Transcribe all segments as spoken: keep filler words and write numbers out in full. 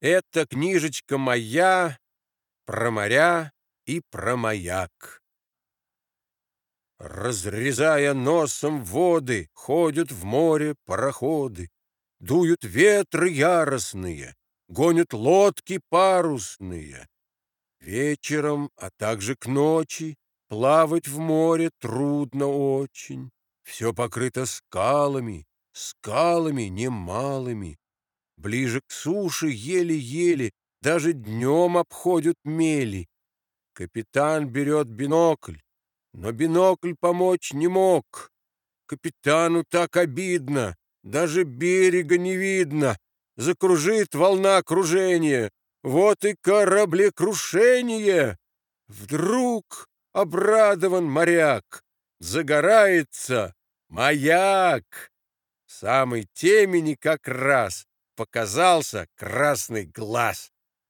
Это книжечка моя про моря и про маяк. Разрезая носом воды, ходят в море пароходы, дуют ветры яростные, гонят лодки парусные. Вечером, а также к ночи, плавать в море трудно очень. Все покрыто скалами, скалами немалыми. Ближе к суше еле-еле, даже днем обходят мели. Капитан берет бинокль, но бинокль помочь не мог. Капитану так обидно, даже берега не видно. Закружит волна кружения, вот и кораблекрушение. Вдруг обрадован моряк, загорается маяк. В самой темени как раз показался красный глаз.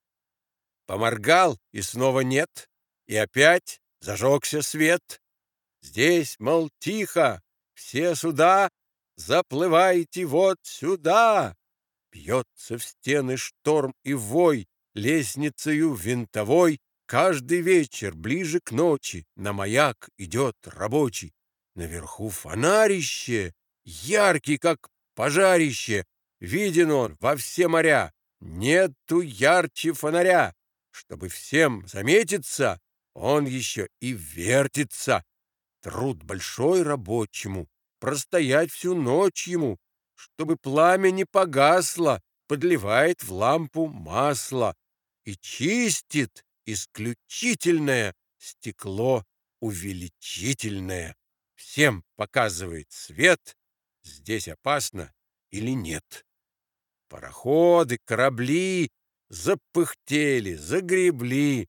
Поморгал, и снова нет, и опять зажегся свет. Здесь, мол, тихо, все суда, заплывайте вот сюда. Бьется в стены шторм и вой, лестницею винтовой. Каждый вечер ближе к ночи на маяк идет рабочий. Наверху фонарище, яркий, как пожарище. Виден он во все моря, нету ярче фонаря. Чтобы всем заметиться, он еще и вертится. Труд большой рабочему, простоять всю ночь ему. Чтобы пламя не погасло, подливает в лампу масло и чистит исключительное стекло увеличительное. Всем показывает свет, здесь опасно или нет. Пароходы, корабли запыхтели, загребли.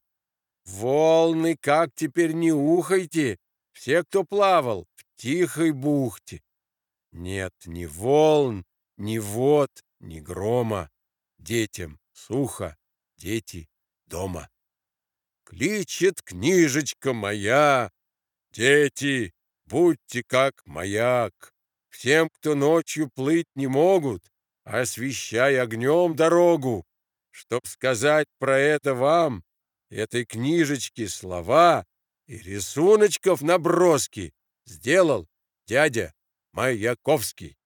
Волны, как теперь не ухайте, все, кто плавал в тихой бухте. Нет ни волн, ни вод, ни грома. Детям сухо, дети дома. Кличет книжечка моя: дети, будьте как маяк. Всем, кто ночью плыть не могут, освещай огнем дорогу. Чтоб сказать про это вам, этой книжечки слова и рисуночков наброски сделал дядя Маяковский.